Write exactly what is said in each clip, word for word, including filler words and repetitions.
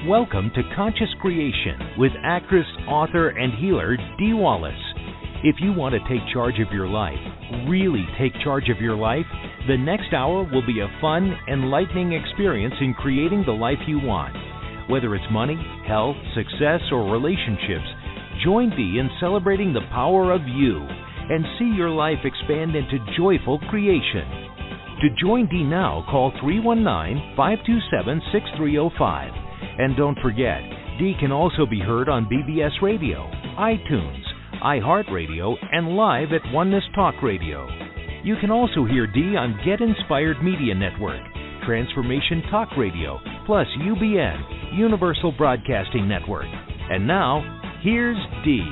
Welcome to Conscious Creation with actress, author, and healer Dee Wallace. If you want to take charge of your life, really take charge of your life, the next hour will be a fun, enlightening experience in creating the life you want. Whether it's money, health, success, or relationships, join Dee in celebrating the power of you and see your life expand into joyful creation. To join Dee now, call three one nine, five two seven, six three zero five. And don't forget, Dee can also be heard on B B S Radio, iTunes, iHeartRadio, and live at Oneness Talk Radio. You can also hear Dee on Get Inspired Media Network, Transformation Talk Radio, plus U B N, Universal Broadcasting Network. And now, here's Dee.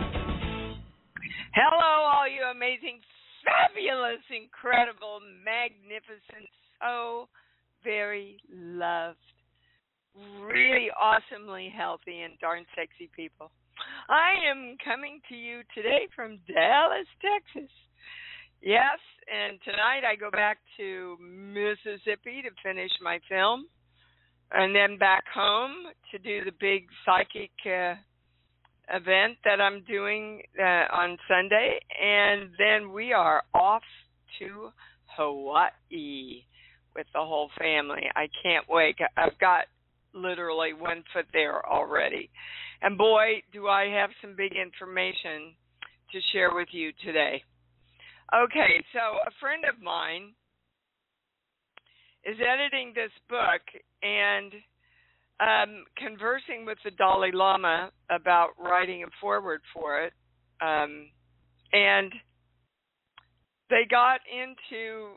Hello, all you amazing, fabulous, incredible, magnificent, so very loved, really awesomely healthy and darn sexy people. I am coming to you today from Dallas, Texas. Yes, and tonight I go back to Mississippi to finish my film, and then back home to do the big psychic uh, event that I'm doing uh, on Sunday, and then we are off to Hawaii with the whole family. I can't wait. I've got literally one foot there already. And boy, do I have some big information to share with you today. Okay, so a friend of mine is editing this book and um, conversing with the Dalai Lama about writing a foreword for it. Um, and they got into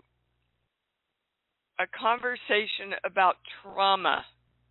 a conversation about trauma.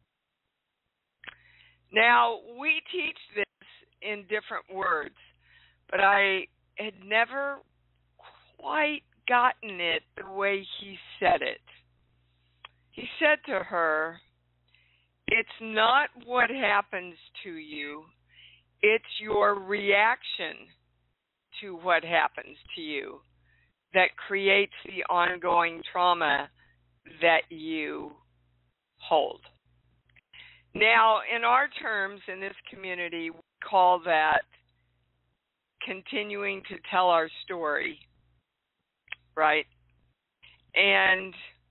Now, we teach this in different words, but I had never quite gotten it the way he said it. He said to her, "It's not what happens to you, it's your reaction to what happens to you that creates the ongoing trauma that you hold." Now, in our terms in this community, we call that continuing to tell our story, right? And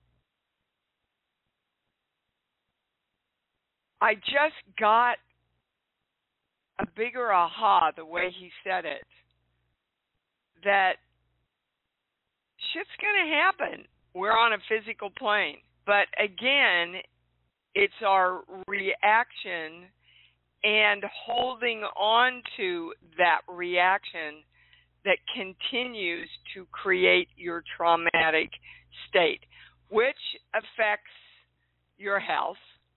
I just got a bigger aha the way he said it, that shit's going to happen. We're on a physical plane. But again, it's our reaction and holding on to that reaction that continues to create your traumatic state, which affects your health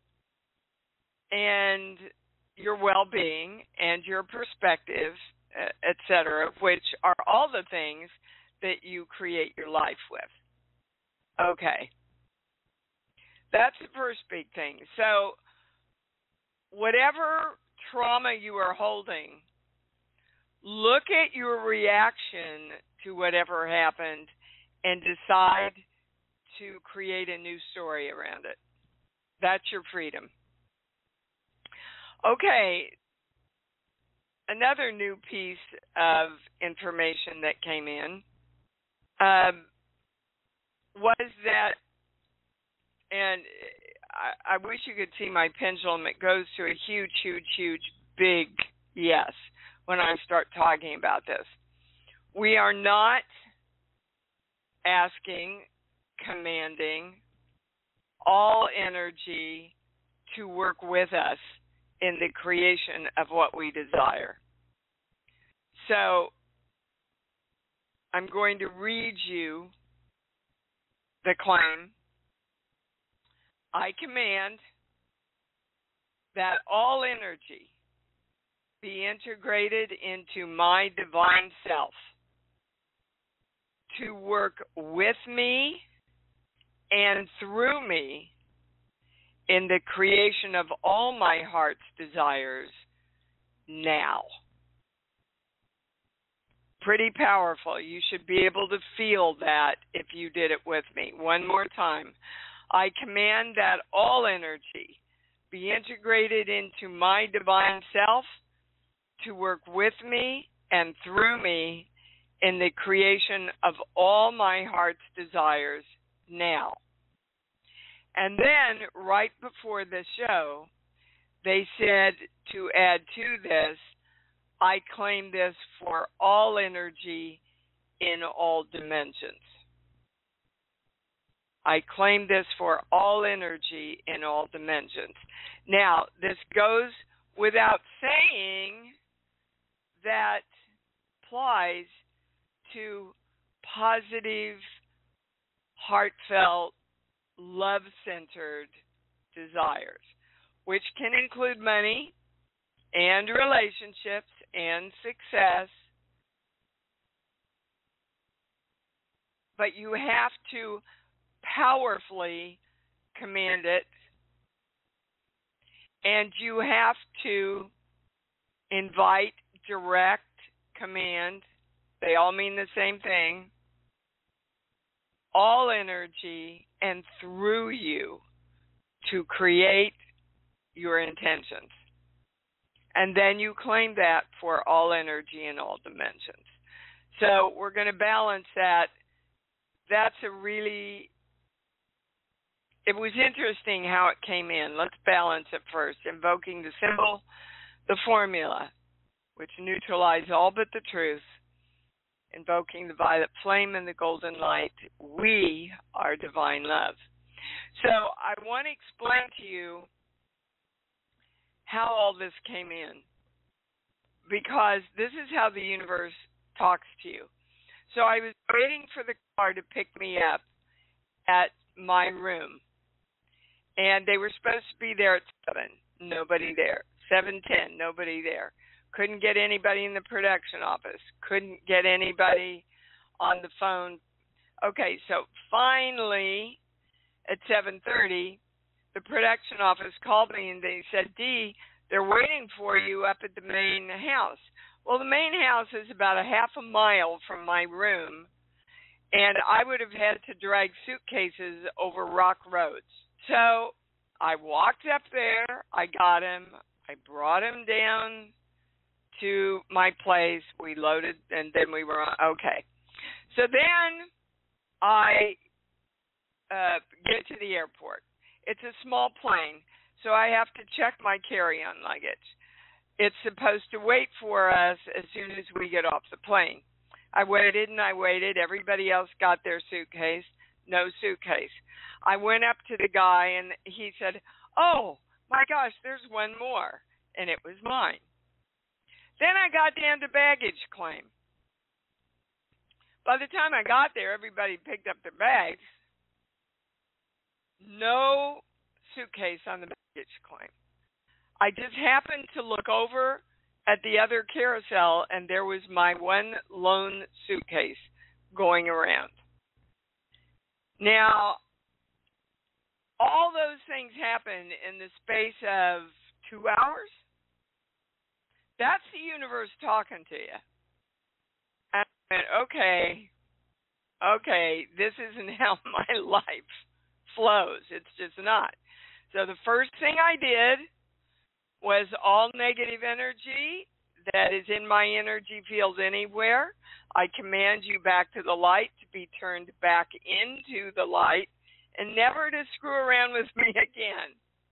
and your well-being and your perspective, et cetera, which are all the things that you create your life with. Okay. That's the first big thing. So whatever trauma you are holding, look at your reaction to whatever happened and decide to create a new story around it. That's your freedom. Okay, another new piece of information that came in um, was that, and I, I wish you could see my pendulum. It goes to a huge, huge, huge, big yes when I start talking about this. We are not asking, commanding all energy to work with us in the creation of what we desire. So I'm going to read you the claim. I command that all energy be integrated into my divine self to work with me and through me in the creation of all my heart's desires now. Pretty powerful. You should be able to feel that if you did it with me. One more time. I command that all energy be integrated into my divine self to work with me and through me in the creation of all my heart's desires now. And then, right before the show, they said to add to this, I claim this for all energy in all dimensions. I claim this for all energy in all dimensions. Now, this goes without saying that applies to positive, heartfelt, love-centered desires, which can include money and relationships and success. But you have to powerfully command it, and you have to invite, direct, command. They all mean the same thing. All energy and through you to create your intentions. And then you claim that for all energy in all dimensions. So we're going to balance that. That's a really, it was interesting how it came in. Let's balance it first. Invoking the symbol, the formula, which neutralize all but the truth. Invoking the violet flame and the golden light. We are divine love. So I want to explain to you how all this came in, because this is how the universe talks to you. So I was waiting for the car to pick me up at my room, and they were supposed to be there at seven. Nobody there. seven ten, nobody there. Couldn't get anybody in the production office. Couldn't get anybody on the phone. Okay, so finally at seven thirty, the production office called me and they said, Dee, they're waiting for you up at the main house. Well, the main house is about a half a mile from my room, and I would have had to drag suitcases over rock roads. So I walked up there. I got him. I brought him down to my place. We loaded, and then we were on. Okay. So then I uh, get to the airport. It's a small plane, so I have to check my carry-on luggage. It's supposed to wait for us as soon as we get off the plane. I waited and I waited. Everybody else got their suitcase. No suitcase. I went up to the guy, and he said, oh, my gosh, there's one more. And it was mine. Then I got down to baggage claim. By the time I got there, everybody picked up their bags. No suitcase on the baggage claim. I just happened to look over at the other carousel, and there was my one lone suitcase going around. Now, all those things happened in the space of two hours. That's the universe talking to you. And I went, okay, okay, this isn't how my life flows. It's just not. So the first thing I did was all negative energy that is in my energy field anywhere, I command you back to the light to be turned back into the light and never to screw around with me again.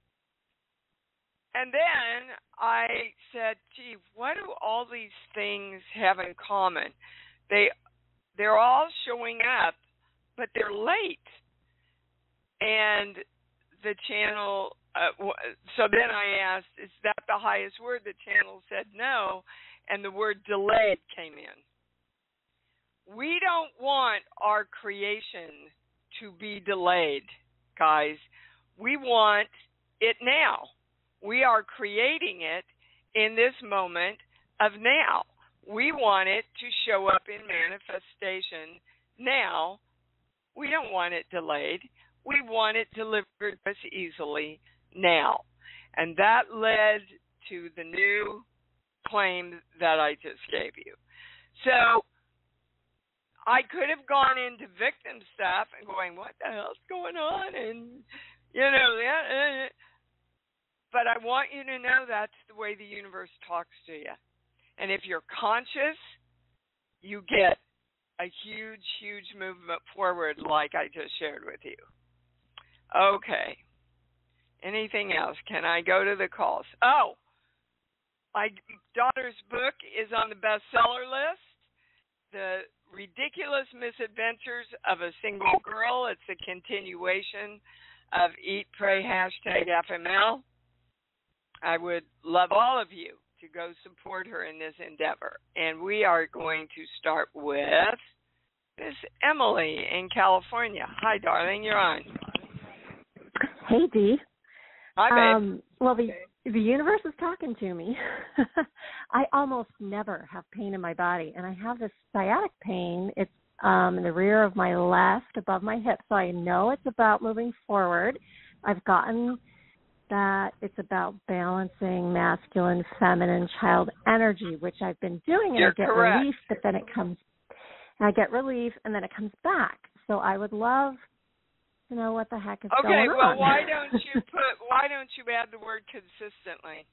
And then I said, gee, what do all these things have in common? They, they're all showing up, but they're late. And the channel, uh, so then I asked, is that the highest word? The channel said no, and the word delayed came in. We don't want our creation to be delayed, guys. We want it now. We are creating it in this moment of now. We want it to show up in manifestation now. We don't want it delayed. We want it delivered to us easily now. And that led to the new claim that I just gave you. So I could have gone into victim stuff and going, what the hell's going on? And, you know, that, uh, but I want you to know that's the way the universe talks to you. And if you're conscious, you get a huge, huge movement forward like I just shared with you. Okay. Anything else? Can I go to the calls? Oh, my daughter's book is on the bestseller list. The Ridiculous Misadventures of a Single Girl. It's a continuation of Eat, Pray, hashtag F M L. I would love all of you to go support her in this endeavor. And we are going to start with Miss Emily in California. Hi, darling. You're on. Hey, Dee. Hi, babe. Um, well, the the universe is talking to me. I almost never have pain in my body, and I have this sciatic pain. It's um, in the rear of my left, above my hip, so I know it's about moving forward. I've gotten that it's about balancing masculine, feminine, child energy, which I've been doing, and You're I get correct. relief, but then it comes, and I get relief, and then it comes back. So I would love to know what the heck is okay, going well, on. why don't you put? Why don't you add the word consistently?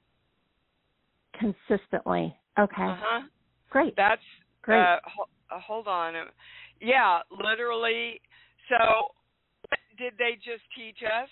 Consistently. Okay. Uh huh. Great. That's Great. Uh, ho- uh, hold on. Yeah, literally. So, did they just teach us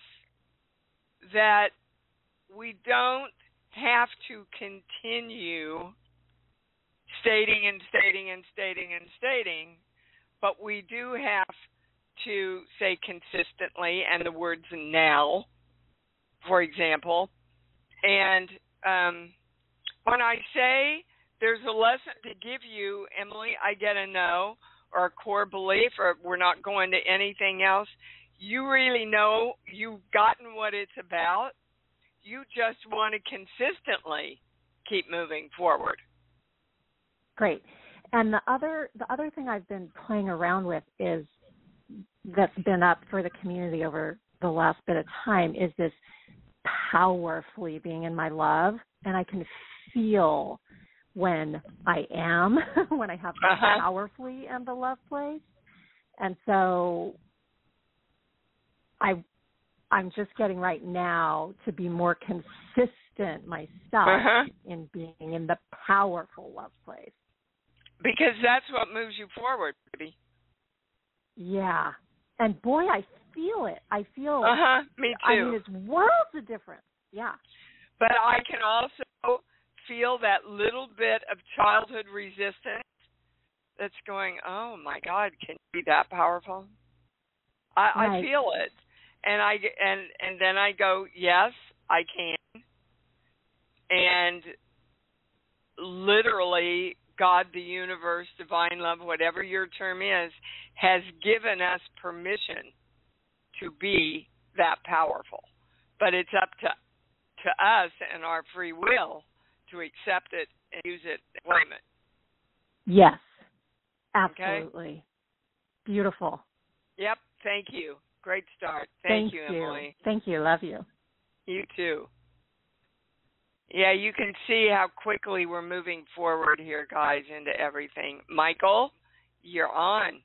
that we don't have to continue stating and stating and stating and stating, but we do have to say consistently, and the words now, for example. And um, when I say there's a lesson to give you, Emily, I get a no or a core belief, or we're not going to anything else. You really know you've gotten what it's about. You just want to consistently keep moving forward. Great. And the other the other thing I've been playing around with is that's been up for the community over the last bit of time is this powerfully being in my love, and I can feel when I am, when I have uh-huh. powerfully in the love place. And so I, I'm just getting right now to be more consistent myself uh-huh. in being in the powerful love place. Because that's what moves you forward, baby. Yeah. And boy, I feel it. I feel Uh-huh. Me too. I mean, it's worlds of difference. Yeah. But I can also feel that little bit of childhood resistance that's going, oh, my God, can you be that powerful? I, right. I feel it. And I and and then I go, yes, I can. And literally, God, the universe, divine love, whatever your term is, has given us permission to be that powerful. But it's up to to us and our free will to accept it and use it and claim it. Yes, absolutely. Okay? Beautiful. Yep, thank you. Great start. Thank Thank, you, Emily. Thank you. Love you. You too. Yeah, you can see how quickly we're moving forward here, guys, into everything. Michael, you're on.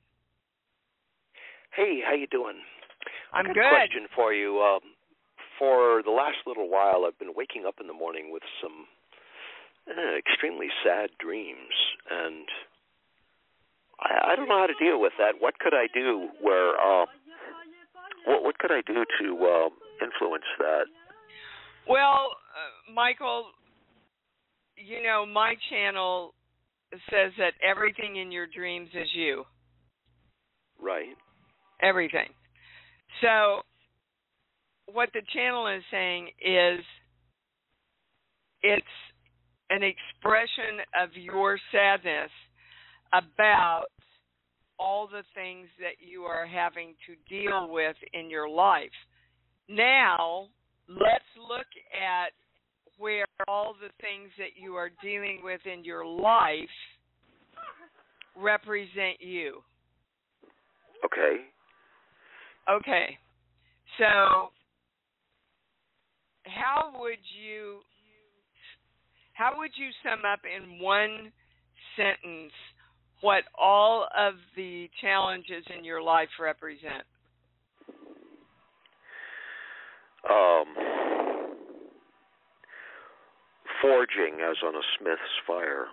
Hey, how you doing? I'm I've got good. a question for you. Um, for the last little while, I've been waking up in the morning with some uh, extremely sad dreams, and I, I don't know how to deal with that. What could I do where, uh, what, what could I do to uh, influence that? Well, uh, Michael, you know, my channel says that everything in your dreams is you. Right. Everything. So what the channel is saying is it's an expression of your sadness about all the things that you are having to deal with in your life. Now, let's look at where all the things that you are dealing with in your life represent you. Okay. Okay. So, how would you how would you sum up in one sentence what all of the challenges in your life represent? Um, forging, as on a smith's fire.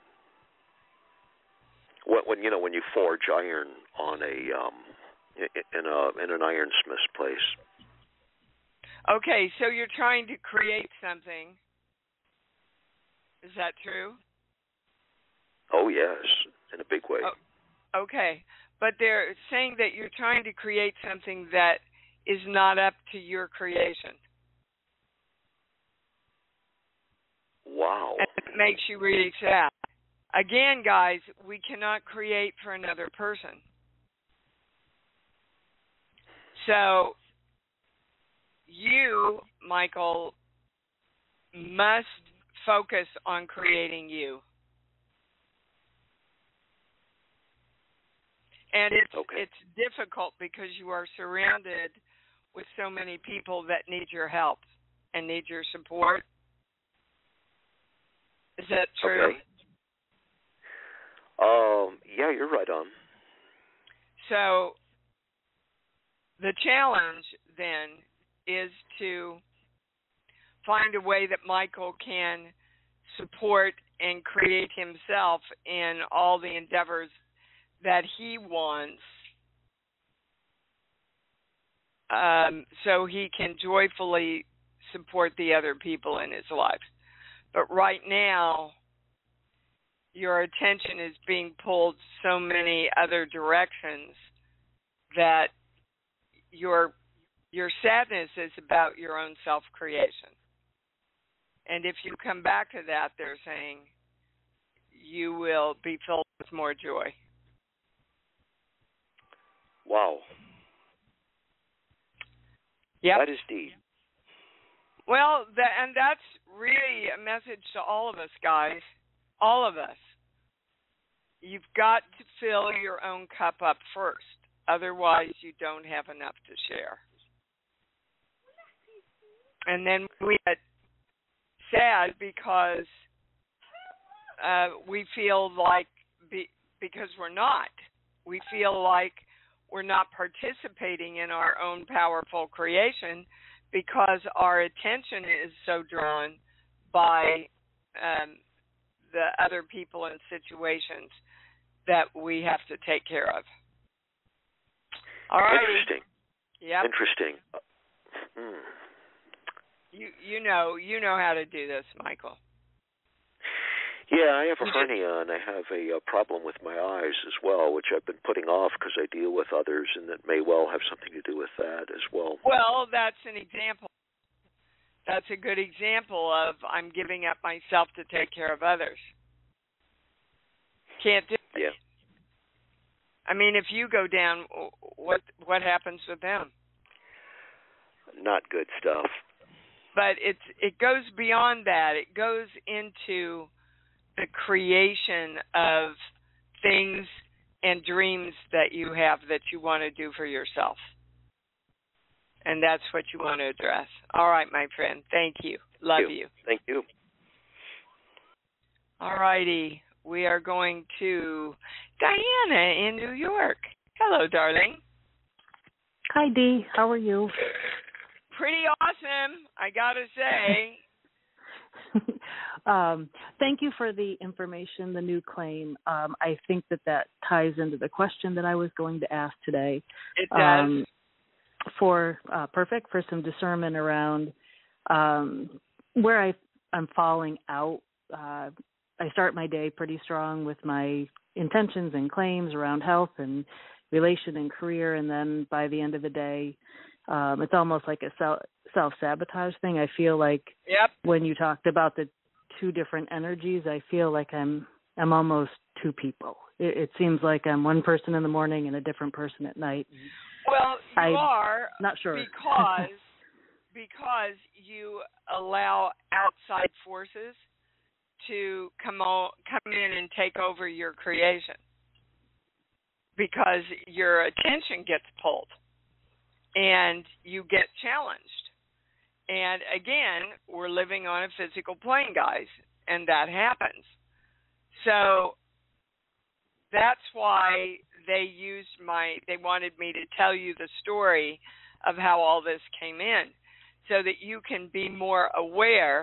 When, when you know when you forge iron on a um, in a in an ironsmith's place. Okay, so you're trying to create something. Is that true? Oh yes, in a big way. Oh, okay, but they're saying that you're trying to create something that is not up to your creation. Wow. And it makes you really sad. Again, guys, we cannot create for another person. So you, Michael, must focus on creating you. And it's okay. it's difficult because you are surrounded with so many people that need your help and need your support. Is that true? Okay. Um, yeah, you're right on. So the challenge then is to find a way that Michael can support and create himself in all the endeavors that he wants, um, so he can joyfully support the other people in his life. But right now, your attention is being pulled so many other directions that your your sadness is about your own self-creation. And if you come back to that, they're saying you will be filled with more joy. Wow. Yep. That is deep. Well, the, and that's really a message to all of us, guys. All of us. You've got to fill your own cup up first. Otherwise, you don't have enough to share. And then we get sad because uh, we feel like, be, because we're not, we feel like we're not participating in our own powerful creation because our attention is so drawn by um, the other people and situations that we have to take care of. All right. Interesting. Yep. Interesting. Hmm. You you know you know how to do this, Michael. Yeah, I have a You hernia and I have a, a problem with my eyes as well, which I've been putting off because I deal with others, and that may well have something to do with that as well. Well, that's an example. That's a good example of I'm giving up myself to take care of others. Can't do it. Yeah. I mean, if you go down, what what happens with them? Not good stuff. But it's it goes beyond that. It goes into the creation of things and dreams that you have that you want to do for yourself. And that's what you want to address. All right, my friend. Thank you. Love Thank you. you. Thank you. All righty. We are going to Diana in New York. Hello, darling. Hi, Dee. How are you? Pretty awesome, I got to say. um, thank you for the information, the new claim. Um, I think that that ties into the question that I was going to ask today. It does. Um, for uh, perfect for some discernment around um, where I, I'm falling out. Uh, I start my day pretty strong with my intentions and claims around health and relation and career, and then by the end of the day, um, it's almost like a self, self-sabotage thing. I feel like yep. when you talked about the two different energies, I feel like I'm I'm almost two people. It, it seems like I'm one person in the morning and a different person at night. Well, you I'm are not sure because because you allow outside forces to come o- come in and take over your creation, because your attention gets pulled and you get challenged. And again, we're living on a physical plane, guys, and that happens. So that's why they used my, they wanted me to tell you the story of how all this came in, so that you can be more aware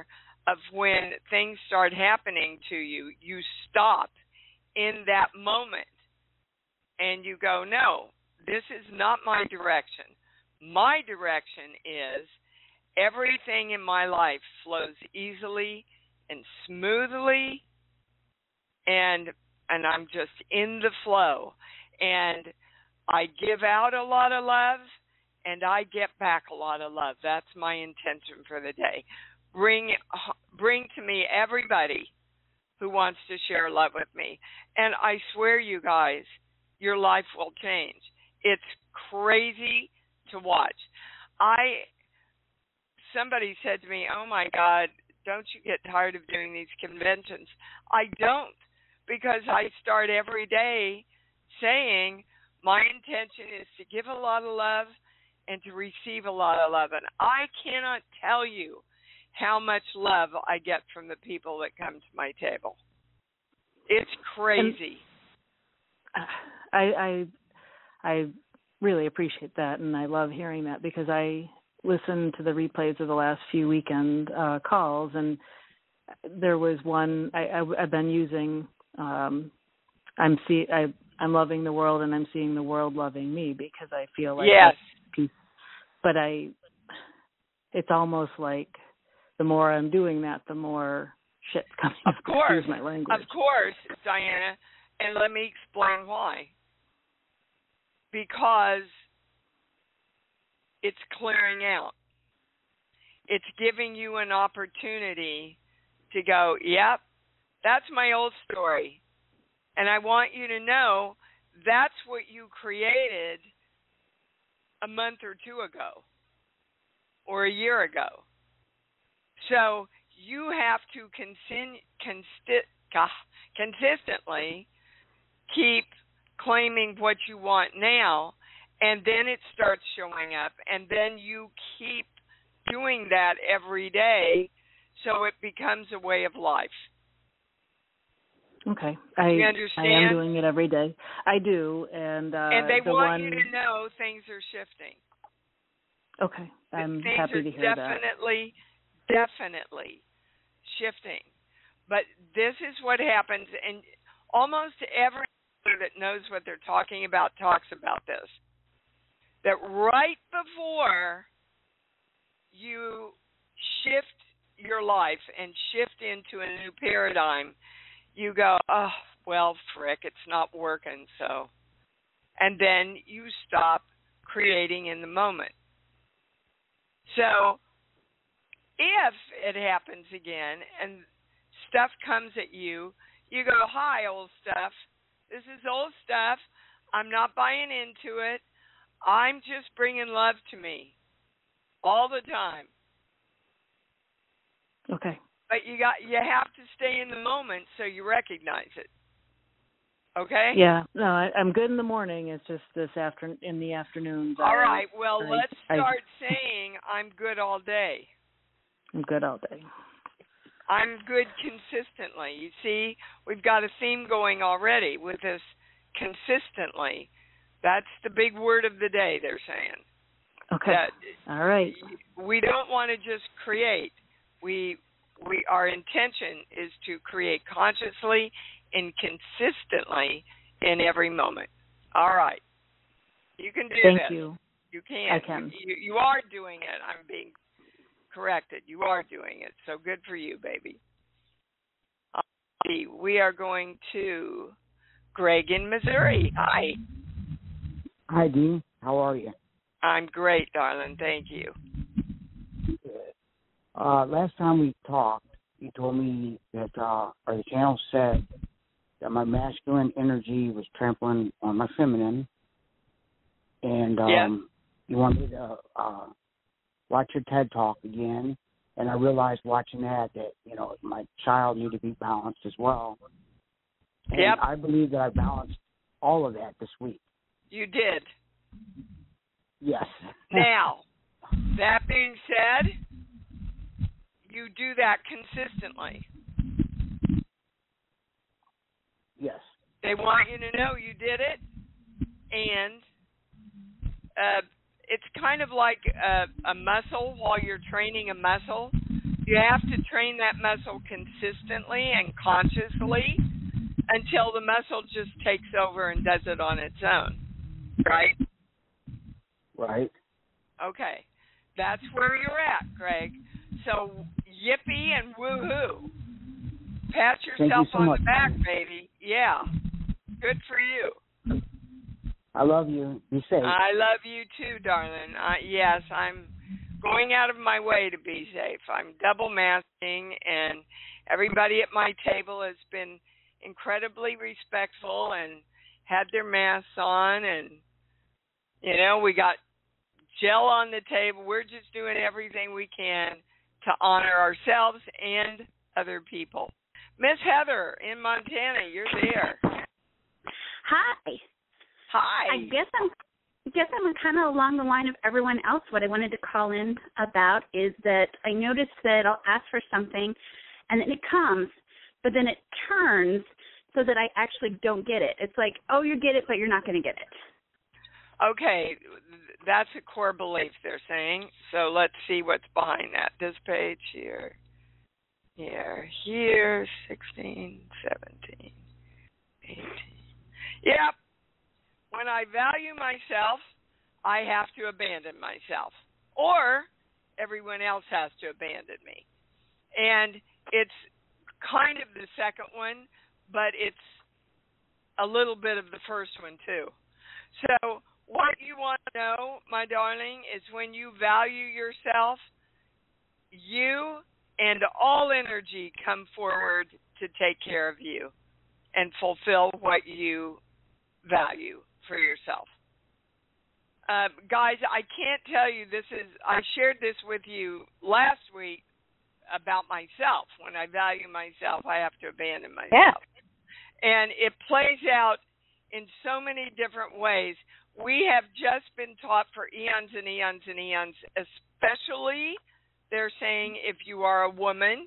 of when things start happening to you, you stop in that moment and you go, no, this is not my direction. My direction is everything in my life flows easily and smoothly, and and I'm just in the flow. And I give out a lot of love, and I get back a lot of love. That's my intention for the day. Bring bring to me everybody who wants to share love with me. And I swear, you guys, your life will change. It's crazy to watch. I somebody said to me, "Oh my God, don't you get tired of doing these conventions?" I don't, because I start every day saying my intention is to give a lot of love and to receive a lot of love. And I cannot tell you how much love I get from the people that come to my table. It's crazy. And I, I, I really appreciate that, and I love hearing that, because I listened to the replays of the last few weekend uh, calls, and there was one I, I, I've been using. Um, I'm see I, I'm loving the world, and I'm seeing the world loving me, because I feel like yes. Peace. But I, it's almost like the more I'm doing that, the more shit's coming. Of course, excuse my language. Of course, Diana, and let me explain why. Because it's clearing out. It's giving you an opportunity to go, yep, that's my old story. And I want you to know that's what you created a month or two ago or a year ago. So you have to consin- consti- consistently keep claiming what you want now, and then it starts showing up, and then you keep doing that every day, so it becomes a way of life. Okay, I, you understand? I am doing it every day. I do, and uh, and they the want one... you to know things are shifting. Okay, I'm things happy to hear definitely, that. Definitely shifting. But this is what happens, and almost every that knows what they're talking about talks about this. That right before you shift your life and shift into a new paradigm, you go, oh, well, frick, it's not working, so. And then you stop creating in the moment. So if it happens again and stuff comes at you, you go, hi, old stuff. This is old stuff. I'm not buying into it. I'm just bringing love to me all the time. Okay. But you got you have to stay in the moment so you recognize it. Okay? Yeah. No, I, I'm good in the morning. It's just this after in the afternoons. All I, right. Well, I, let's I, start saying I'm good all day. I'm good all day. I'm good consistently. You see, we've got a theme going already with this consistently. That's the big word of the day, they're saying. Okay. That all right. We don't want to just create. We we our intention is to create consciously and consistently in every moment. All right. You can do Thank this. Thank you. You can. I can. You, you are doing it. I'm being corrected. You are doing it. So good for you, baby. Uh, we are going to Greg in Missouri. Hi. Hi, Dean. How are you? I'm great, darling. Thank you. Good. Uh, last time we talked, you told me that, uh, or the channel said that my masculine energy was trampling on my feminine, and um, yes. you wanted me to uh, watch your TED Talk again, and I realized watching that that, you know, my child needed to be balanced as well. And yep. I believe that I balanced all of that this week. You did. Yes. Now, that being said, you do that consistently. Yes. They want you to know you did it, and uh, it's kind of like a, a muscle while you're training a muscle. You have to train that muscle consistently and consciously until the muscle just takes over and does it on its own, right? Right. Okay. That's where you're at, Greg. So yippee and woohoo. Pat yourself you so on much, the back, man. baby. Yeah. Good for you. I love you. Be safe. I love you too, darling. Uh, yes, I'm going out of my way to be safe. I'm double masking, and everybody at my table has been incredibly respectful and had their masks on, and, you know, we got gel on the table. We're just doing everything we can to honor ourselves and other people. Miss Heather in Montana, you're there. Hi. Hi. I guess I'm I guess I'm kind of along the line of everyone else. What I wanted to call in about is that I noticed that I'll ask for something and then it comes, but then it turns so that I actually don't get it. It's like, oh, you get it, but you're not going to get it. Okay, that's a core belief they're saying. So let's see what's behind that. This page here, here, here, sixteen, seventeen, eighteen. Yep. When I value myself, I have to abandon myself, or everyone else has to abandon me. And it's kind of the second one, but it's a little bit of the first one too. So what you want to know, my darling, is when you value yourself, you and all energy come forward to take care of you and fulfill what you value for yourself. Uh, guys, I can't tell you, this is, I shared this with you last week about myself. When I value myself, I have to abandon myself. Yeah. And it plays out in so many different ways. We have just been taught for eons and eons and eons, especially they're saying if you are a woman,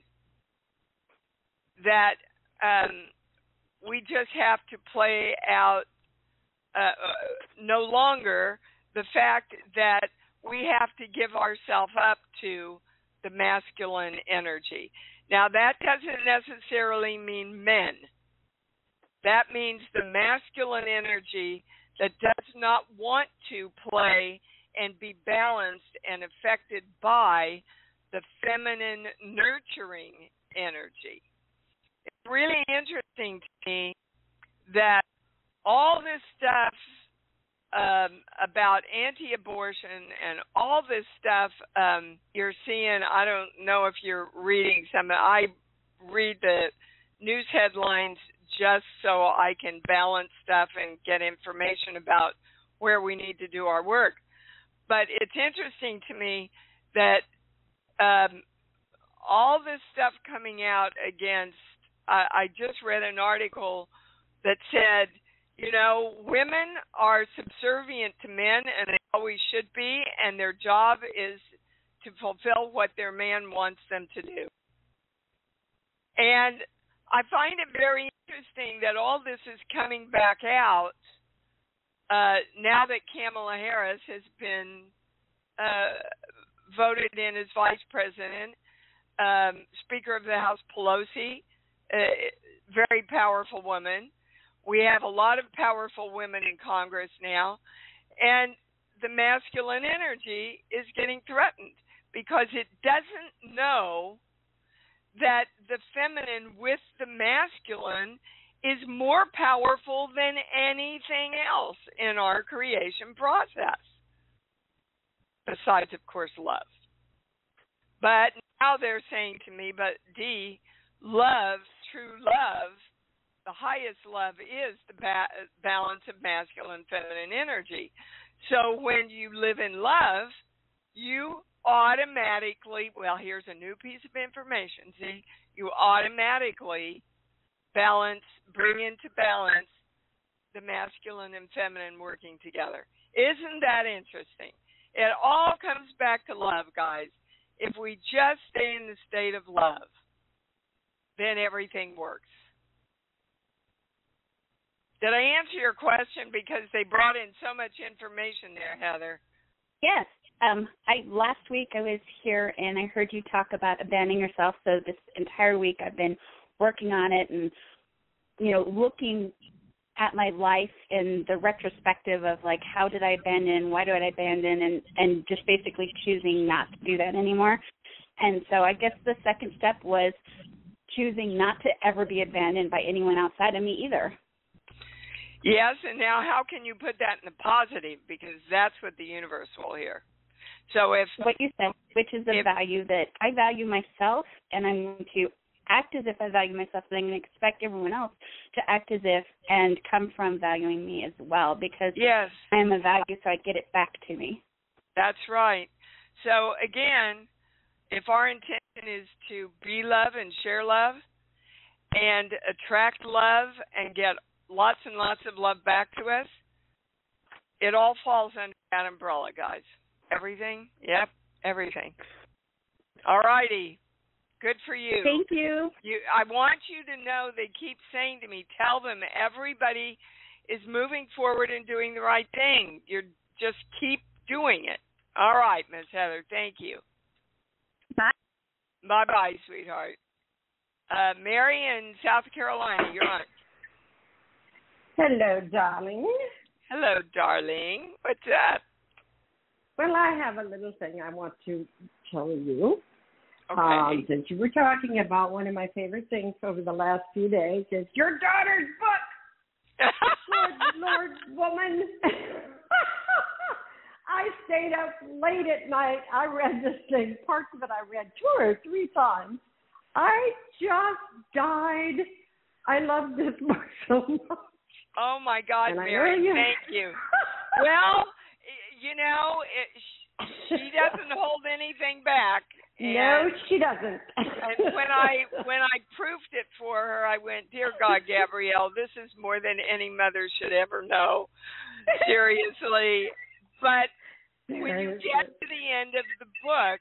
that um, we just have to play out Uh, no longer the fact that we have to give ourselves up to the masculine energy. Now, that doesn't necessarily mean men. That means the masculine energy that does not want to play and be balanced and affected by the feminine nurturing energy. It's really interesting to me that all this stuff um, about anti-abortion and all this stuff um, you're seeing, I don't know if you're reading some. I read the news headlines just so I can balance stuff and get information about where we need to do our work. But it's interesting to me that um, all this stuff coming out against, I, I just read an article that said, you know, women are subservient to men, and they always should be, and their job is to fulfill what their man wants them to do. And I find it very interesting that all this is coming back out uh, now that Kamala Harris has been uh, voted in as vice president. Um, Speaker of the House Pelosi, uh, very powerful woman. We have a lot of powerful women in Congress now, and the masculine energy is getting threatened because it doesn't know that the feminine with the masculine is more powerful than anything else in our creation process, besides, of course, love. But now they're saying to me, but Dee, love, true love, the highest love is the ba- balance of masculine and feminine energy. So when you live in love, you automatically, well, here's a new piece of information, see, you automatically balance, bring into balance the masculine and feminine working together. Isn't that interesting? It all comes back to love, guys. If we just stay in the state of love, then everything works. Did I answer your question? Because they brought in so much information there, Heather. Yes, Um, I last week I was here and I heard you talk about abandoning yourself. So this entire week I've been working on it and, you know, looking at my life in the retrospective of like, how did I abandon? Why did I abandon? And, and just basically choosing not to do that anymore. And so I guess the second step was choosing not to ever be abandoned by anyone outside of me either. Yes, and now how can you put that in the positive? Because that's what the universe will hear. So if what you said, which is the if, value that I value myself, and I'm going to act as if I value myself, and I'm going to expect everyone else to act as if and come from valuing me as well, because yes, I am a value, so I get it back to me. That's right. So again, if our intention is to be love and share love and attract love and get lots and lots of love back to us, it all falls under that umbrella, guys. Everything? Yep, everything. All righty. Good for you. Thank you. You. I want you to know, they keep saying to me, tell them everybody is moving forward and doing the right thing. You're just keep doing it. All right, Miss Heather. Thank you. Bye. Bye-bye, sweetheart. Uh, Mary in South Carolina, you're on. Hello, darling. Hello, darling. What's up? Well, I have a little thing I want to tell you. Okay. Um, since you were talking about one of my favorite things over the last few days, is your daughter's book. Lord, Lord, woman. I stayed up late at night. I read this thing. Parts of it I read two or three times. I just died. I love this book so much. Oh, my God, and Mary, you. Thank you. Well, you know, it, she doesn't hold anything back. And, no, she doesn't. And when I when I proofed it for her, I went, dear God, Gabrielle, this is more than any mother should ever know. Seriously. But when you get to the end of the book,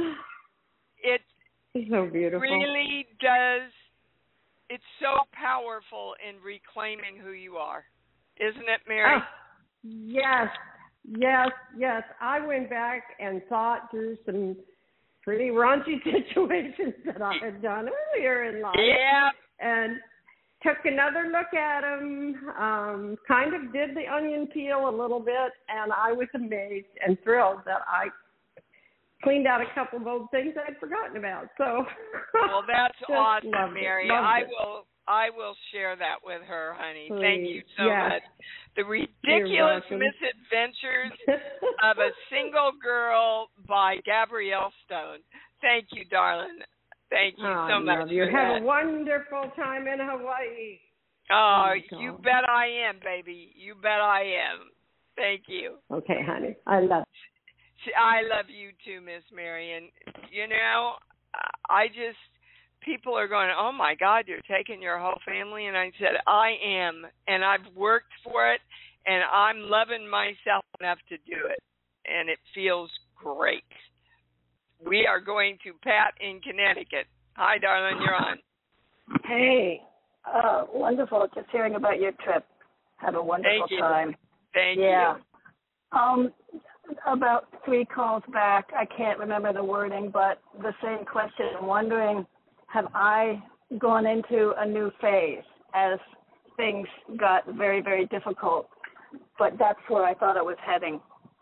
it it's so beautiful. really does, it's so powerful in reclaiming who you are. Isn't it, Mary? Oh, yes, yes, yes. I went back and thought through some pretty raunchy situations that I had done earlier in life. Yeah. And took another look at them, um, kind of did the onion peel a little bit, and I was amazed and thrilled that I cleaned out a couple of old things I'd forgotten about. So, well, that's awesome, Mary. I it. will, I will share that with her, honey. Please. Thank you so yes. much. The Ridiculous Misadventures of a Single Girl by Gabrielle Stone. Thank you, darling. Thank you oh, so I much. Love you. For Have that. a wonderful time in Hawaii. Oh, oh you bet I am, baby. You bet I am. Thank you. Okay, honey. I love you. I love you too, Miss Mary. And, you know, I just, people are going, oh, my God, you're taking your whole family. And I said, I am. And I've worked for it. And I'm loving myself enough to do it. And it feels great. We are going to Pat in Connecticut. Hi, darling. You're on. Hey. Uh, wonderful. Just hearing about your trip. Have a wonderful Thank you. time. Thank yeah. you. Um, about three calls back, I can't remember the wording, but the same question. I'm wondering, have I gone into a new phase as things got very, very difficult? But that's where I thought it was heading.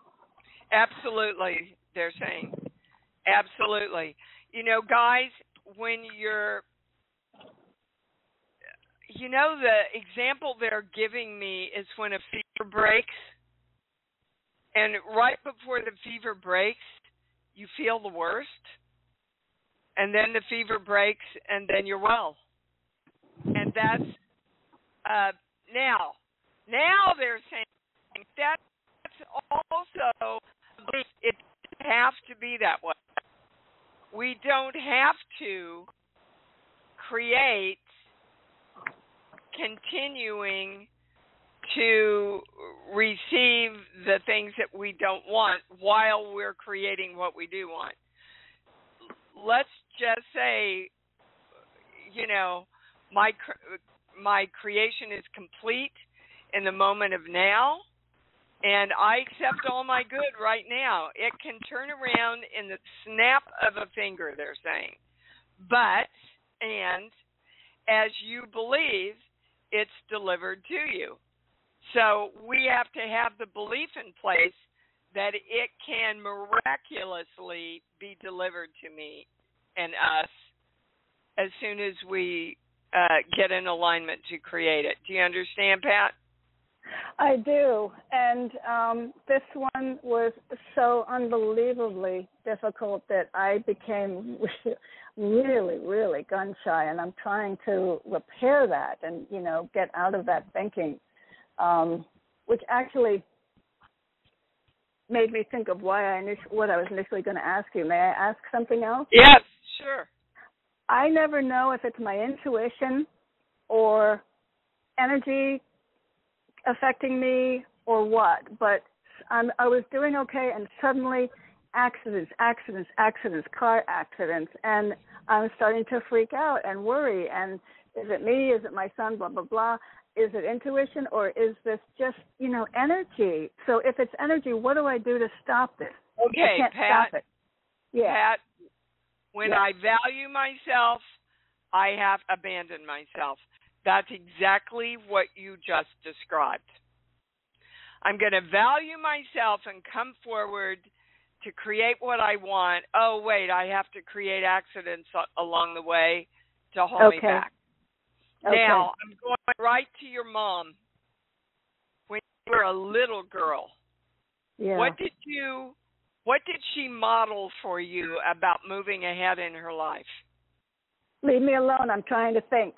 Absolutely, they're saying. Absolutely. You know, guys, when you're, you know, the example they're giving me is when a fever breaks. And right before the fever breaks, you feel the worst. And then the fever breaks, and then you're well. And that's, uh, now, now they're saying that's also, it doesn't have to be that way. We don't have to create continuing to receive the things that we don't want while we're creating what we do want. Let's just say, you know, my my creation is complete in the moment of now, And I accept all my good right now. It can turn around in the snap of a finger, they're saying. But, and, as you believe, it's delivered to you. So we have to have the belief in place that it can miraculously be delivered to me and us as soon as we uh, get in alignment to create it. Do you understand, Pat? I do, and um, this one was so unbelievably difficult that I became really, really gun shy, and I'm trying to repair that and, you know, get out of that thinking, um, which actually made me think of why I init- what I was initially going to ask you. May I ask something else? Yes, sure. I never know if it's my intuition or energy affecting me or what, but I'm, I was doing okay, and suddenly accidents, accidents, accidents, car accidents, and I'm starting to freak out and worry, and is it me, is it my son, blah, blah, blah, is it intuition, or is this just, you know, energy? So if it's energy, what do I do to stop this? Okay, I can't Pat, stop it. Yeah. Pat, when yeah. I value myself, I have abandoned myself. That's exactly what you just described. I'm going to value myself and come forward to create what I want. Oh, wait, I have to create accidents along the way to hold okay. me back. Okay. Now, I'm going right to your mom. When you were a little girl, yeah. what did you, what did she model for you about moving ahead in her life? Leave me alone. I'm trying to think.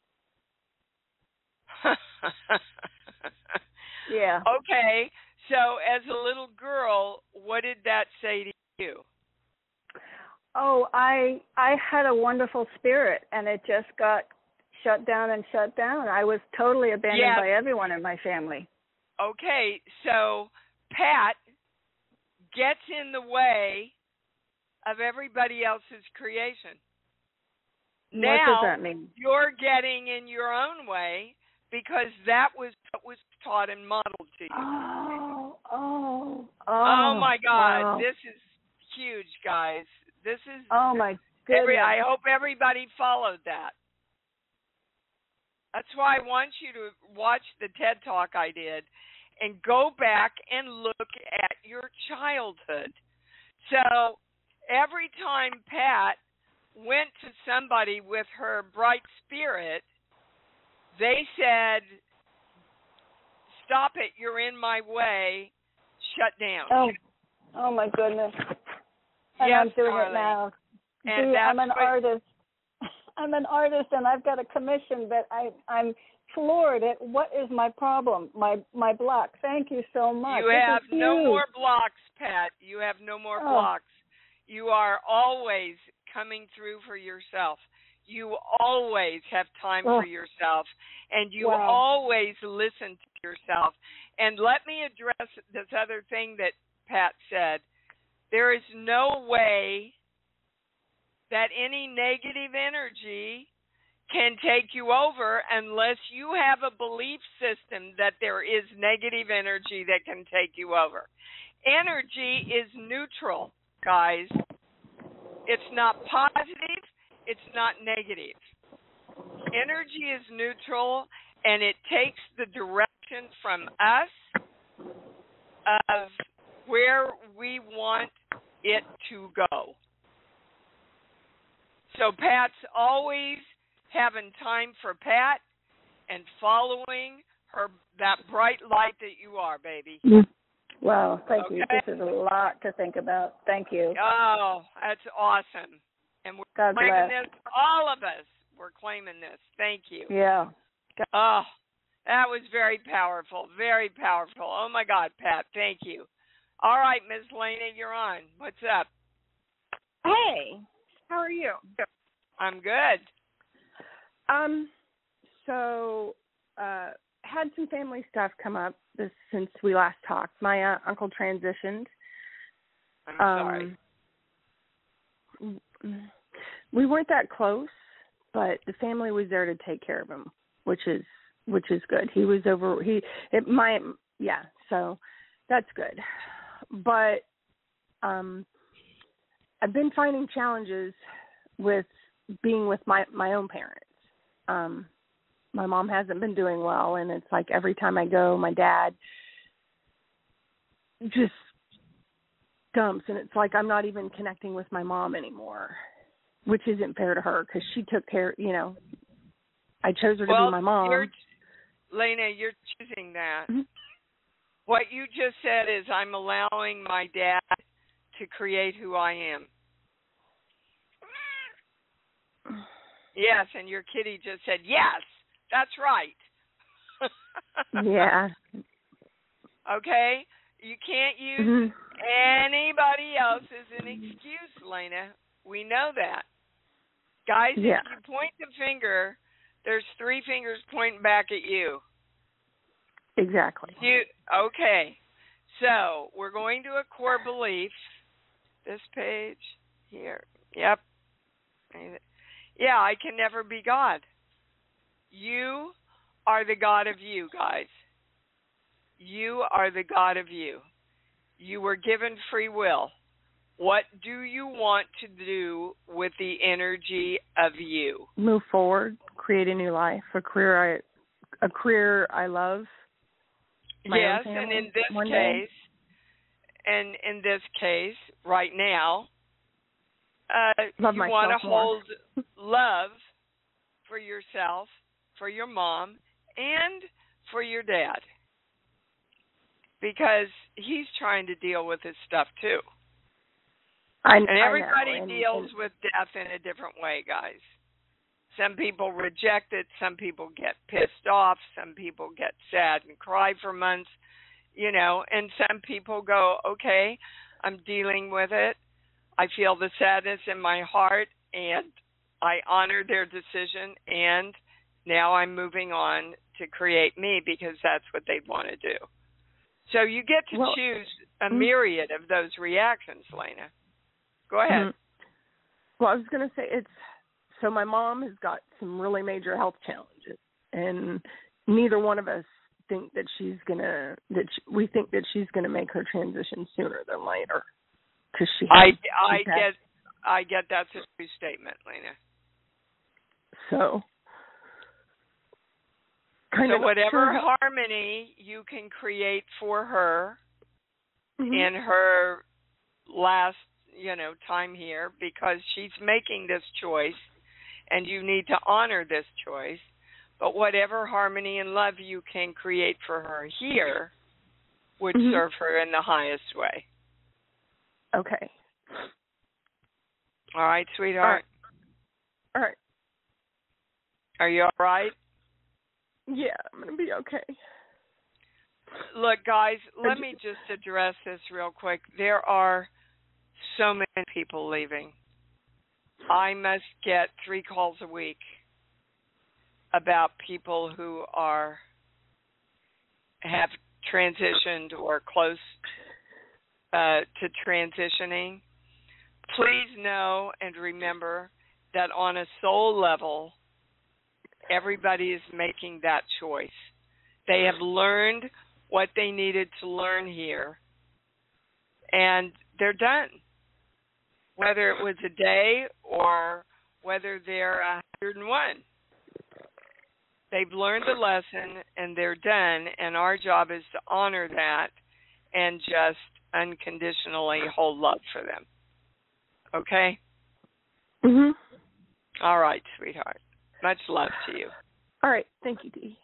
yeah. Okay. So as a little girl, what did that say to you? Oh, I I had a wonderful spirit, and it just got shut down and shut down. I was totally abandoned yes. by everyone in my family. Okay. So Pat gets in the way of everybody else's creation. What Now, does that mean? You're getting in your own way because that was what was taught and modeled to you. Oh, oh, oh. Oh, my God. Wow. This is huge, guys. This is. Oh, my goodness. Every, I hope everybody followed that. That's why I want you to watch the TED Talk I did and go back and look at your childhood. So every time Pat went to somebody with her bright spirit, they said, stop it, you're in my way, shut down. Oh, oh my goodness. And yes, I'm doing darling. it now. And Gee, that's I'm an what, artist. I'm an artist, and I've got a commission, but I, I'm floored at what is my problem, my my block. Thank you so much. You this have is no huge. more blocks, Pat. You have no more oh. blocks. You are always coming through for yourself. You always have time oh. for yourself, and you wow. always listen to yourself. And let me address this other thing that Pat said. There is no way that any negative energy can take you over unless you have a belief system that there is negative energy that can take you over. Energy is neutral, guys. It's not positive. It's not negative. Energy is neutral, and it takes the direction from us of where we want it to go. So Pat's always having time for Pat and following her, that bright light that you are, baby. Wow, thank okay. you. This is a lot to think about. Thank you. Oh, that's awesome. And we're God claiming bless. this, all of us, we're claiming this. Thank you. Yeah. God. Oh, that was very powerful, very powerful. Oh, my God, Pat, thank you. All right, Miz Lena, you're on. What's up? Hey, how are you? I'm good. Um, so, uh, had some family stuff come up this, since we last talked. My uh, uncle transitioned. I'm sorry. Um, we weren't that close, but the family was there to take care of him, which is which is good. He was over. He it my yeah. So that's good. But um, I've been finding challenges with being with my, my own parents. Um, my mom hasn't been doing well, and it's like every time I go, my dad just dumps, and it's like I'm not even connecting with my mom anymore, which isn't fair to her because she took care, you know, I chose her to well, be my mom. You're, Lena, you're choosing that. Mm-hmm. What you just said is I'm allowing my dad to create who I am. Yes, and your kitty just said, yes, that's right. Yeah. Okay? You can't use mm-hmm. anybody else as an excuse, Lena. We know that. Guys, yeah. if you point the finger, there's three fingers pointing back at you. Exactly. You, okay. So we're going to a core belief. This page here. Yep. Yeah, I can never be God. You are the God of you, guys. You are the God of you. You were given free will. What do you want to do with the energy of you? Move forward, create a new life, a career I, a career I love. My yes, own family, and in this one case, day. and in this case, right now, uh, love you want to more. hold love for yourself, for your mom, and for your dad, because he's trying to deal with his stuff too. I, and everybody I know. And, deals and, with death in a different way, guys. Some people reject it. Some people get pissed off. Some people get sad and cry for months, you know, and some people go, okay, I'm dealing with it. I feel the sadness in my heart, and I honor their decision, and now I'm moving on to create me because that's what they want to do. So you get to well, choose a myriad of those reactions, Lena. Go ahead. Mm-hmm. Well, I was going to say it's, so my mom has got some really major health challenges, and neither one of us think that she's going to, that she, we think that she's going to make her transition sooner than later. Cause she I, has, I she get, has, I get that's a true statement, Lena. So, kind so of whatever sure how, harmony you can create for her mm-hmm. in her last, you know, time here, because she's making this choice, and you need to honor this choice. But whatever harmony and love you can create for her here would mm-hmm. serve her in the highest way. Okay. All right, sweetheart. All right. All right. Are you all right? Yeah, I'm going to be okay. Look, guys, let me just address this real quick. There are so many people leaving. I must get three calls a week about people who are have transitioned or close uh, to transitioning. Please know and remember that on a soul level, everybody is making that choice. They have learned what they needed to learn here, and they're done. Whether it was a day or whether they're one hundred one. They've learned the lesson, and they're done, and our job is to honor that and just unconditionally hold love for them. Okay? Mm-hmm. All right, sweetheart. Much love to you. All right. Thank you, Dee.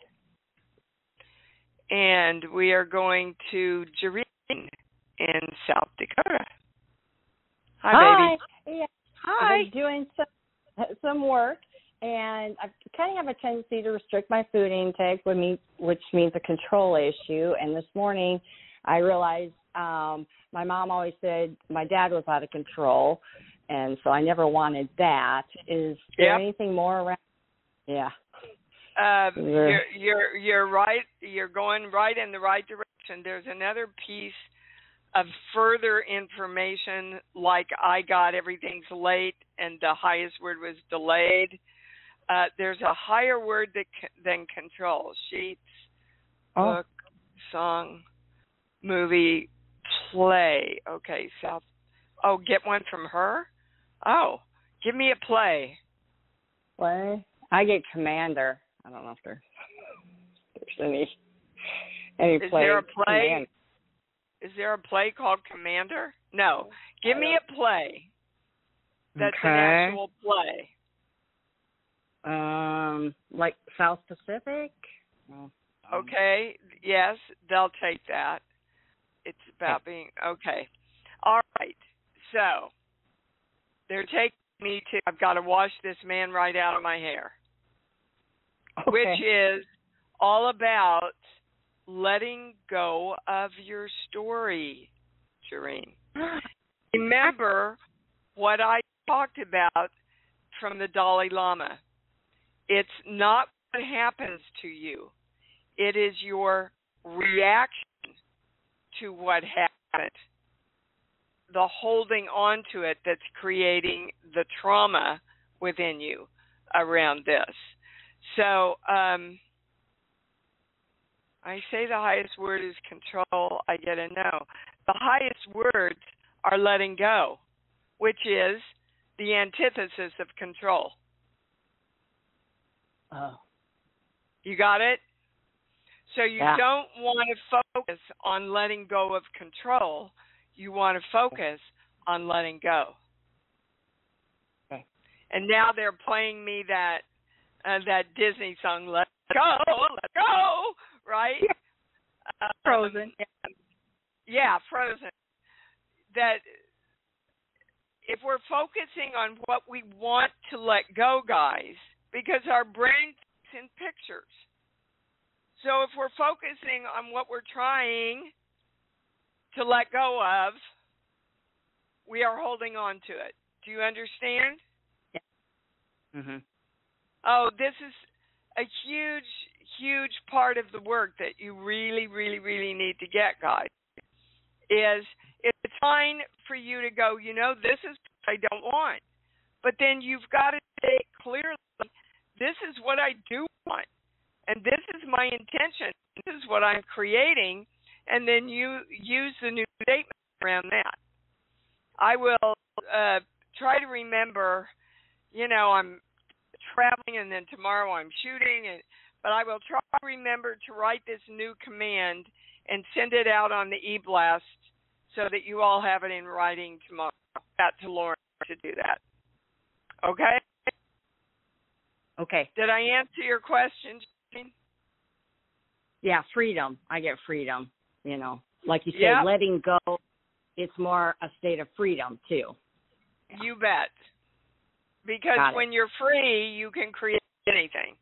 And we are going to Jareen in South Dakota. Hi, Hi. baby. Yeah. Hi. I'm doing some some work, and I kind of have a tendency to restrict my food intake, which means, which means a control issue. And this morning, I realized um, my mom always said my dad was out of control, and so I never wanted that. Is there yep. anything more around? Yeah. Uh, you're you're you're right. You're going right in the right direction. There's another piece of further information, like I got everything's late and the highest word was delayed. Uh, there's a higher word that, than control. Sheets, oh. book, song. movie play. Okay, South. Oh, get one from her? Oh, give me a play. Play? I get Commander. I don't know if there's, there's any any Is play. there a play? Commander. Is there a play called Commander? No. Give me a play. That's okay. an actual play. Um, like South Pacific? Oh, okay. Yes, they'll take that. It's about being okay. All right. So they're taking me to. I've got to wash this man right out of my hair, okay. which is all about letting go of your story, Jareen. Remember what I talked about from the Dalai Lama. It's not what happens to you. It is your reaction to what happened. The holding on to it that's creating the trauma within you around this. So, um, I say the highest word is control. I get a no. The highest words are letting go, which is the antithesis of control. Oh. You got it? So you yeah. don't want to focus on letting go of control. You want to focus on letting go. Okay. And now they're playing me that uh, that Disney song, Let Go, Let Go, right? Frozen. Um, yeah, Frozen. That if we're focusing on what we want to let go, guys, because our brain thinks in pictures. So if we're focusing on what we're trying to let go of, we are holding on to it. Do you understand? Yeah. Mhm. Oh, this is a huge, huge part of the work that you really, really, really need to get, guys. Is it's fine for you to go, you know, this is what I don't want. But then you've got to say clearly, this is what I do want. And this is my intention. This is what I'm creating. And then you use the new statement around that. I will uh, try to remember, you know, I'm traveling and then tomorrow I'm shooting. And, but I will try to remember to write this new command and send it out on the e-blast so that you all have it in writing tomorrow. That to Lauren to do that. Okay? Okay. Did I answer your question, Jane? Yeah, freedom. I get freedom, you know. Like you say, yep. letting go, it's more a state of freedom, too. You bet. Because when you're free, you can create anything.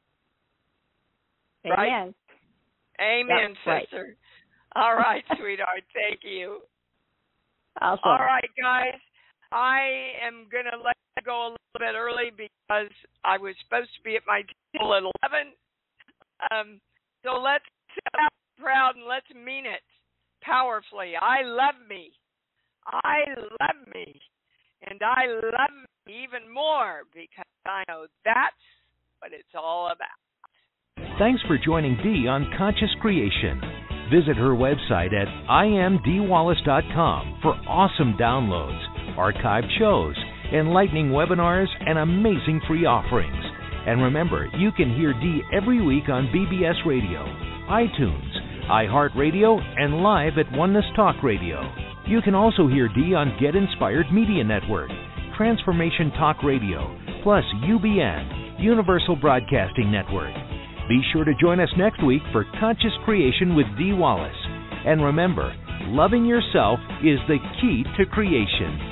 Amen. Right? Amen, yep, sister. Right. All right, sweetheart. Thank you. Awesome. All right, guys. I am going to let you go a little bit early because I was supposed to be at my table at eleven. Um, so let's sit out proud and let's mean it powerfully. I love me. I love me. And I love me even more because I know that's what it's all about. Thanks for joining Dee on Conscious Creation. Visit her website at I am dee wallace dot com for awesome downloads, archived shows, enlightening webinars, and amazing free offerings. And remember, you can hear Dee every week on B B S Radio, iTunes, iHeartRadio, and live at Oneness Talk Radio. You can also hear Dee on Get Inspired Media Network, Transformation Talk Radio, plus U B N, Universal Broadcasting Network. Be sure to join us next week for Conscious Creation with Dee Wallace. And remember, loving yourself is the key to creation.